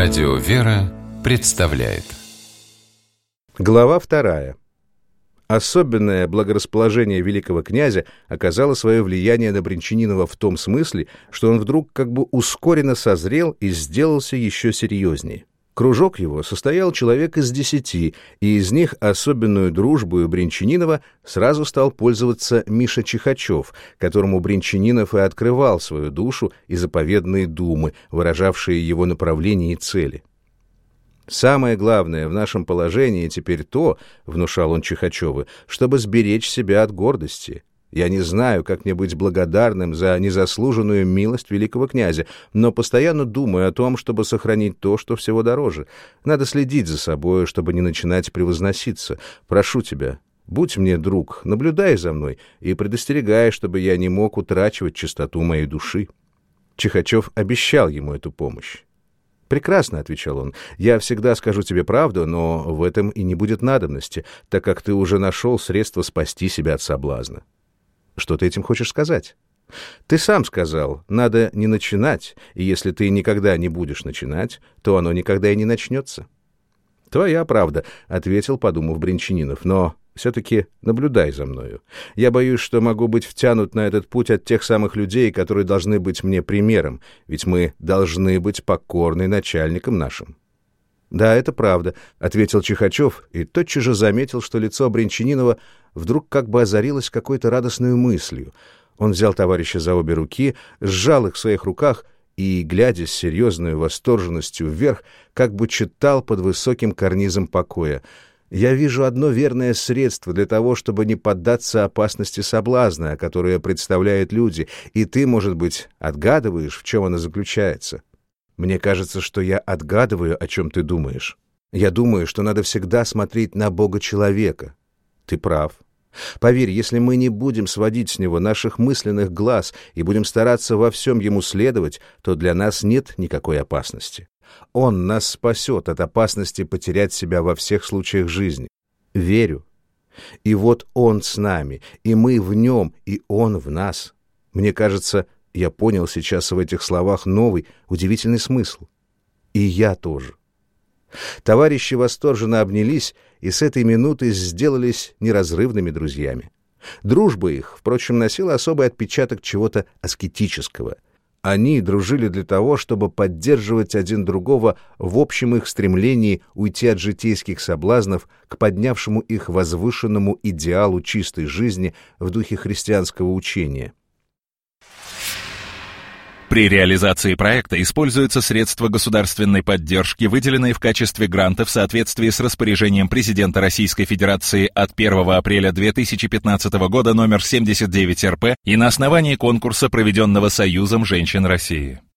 Радио «Вера» представляет. Глава 2. Особенное благорасположение великого князя оказало свое влияние на Брянчанинова в том смысле, что он вдруг как бы ускоренно созрел и сделался еще серьезнее. Кружок его состоял человек из 10, и из них особенную дружбу у Брянчанинова сразу стал пользоваться Миша Чихачев, которому Брянчанинов и открывал свою душу и заповедные думы, выражавшие его направление и цели. «Самое главное в нашем положении теперь то, — внушал он Чихачеву, — чтобы сберечь себя от гордости. Я не знаю, как мне быть благодарным за незаслуженную милость великого князя, но постоянно думаю о том, чтобы сохранить то, что всего дороже. Надо следить за собой, чтобы не начинать превозноситься. Прошу тебя, будь мне друг, наблюдай за мной и предостерегай, чтобы я не мог утрачивать чистоту моей души». Чихачев обещал ему эту помощь. «Прекрасно, — отвечал он, — я всегда скажу тебе правду, но в этом и не будет надобности, так как ты уже нашел средство спасти себя от соблазна». «Что ты этим хочешь сказать?» «Ты сам сказал, надо не начинать, и если ты никогда не будешь начинать, то оно никогда и не начнется». «Твоя правда, — ответил, подумав Брянчанинов, — но все-таки наблюдай за мною. Я боюсь, что могу быть втянут на этот путь от тех самых людей, которые должны быть мне примером, ведь мы должны быть покорны начальникам нашим». «Да, это правда, — ответил Чихачев, и тотчас же заметил, что лицо Брянчанинова вдруг как бы озарилось какой-то радостной мыслью. Он взял товарища за обе руки, сжал их в своих руках и, глядя с серьезной восторженностью вверх, как бы читал под высоким карнизом покоя: «Я вижу одно верное средство для того, чтобы не поддаться опасности соблазна, которое представляют люди, и ты, может быть, отгадываешь, в чем она заключается». «Мне кажется, что я отгадываю, о чем ты думаешь. Я думаю, что надо всегда смотреть на Бога человека». «Ты прав. Поверь, если мы не будем сводить с него наших мысленных глаз и будем стараться во всем ему следовать, то для нас нет никакой опасности. Он нас спасет от опасности потерять себя во всех случаях жизни. Верю. И вот он с нами, и мы в нем, и он в нас. Мне кажется, я понял сейчас в этих словах новый, удивительный смысл. И я тоже». Товарищи восторженно обнялись и с этой минуты сделались неразрывными друзьями. Дружба их, впрочем, носила особый отпечаток чего-то аскетического. Они дружили для того, чтобы поддерживать один другого в общем их стремлении уйти от житейских соблазнов к поднявшему их возвышенному идеалу чистой жизни в духе христианского учения. При реализации проекта используются средства государственной поддержки, выделенные в качестве гранта в соответствии с распоряжением президента Российской Федерации от 1 апреля 2015 года номер 79 РП и на основании конкурса, проведенного Союзом женщин России.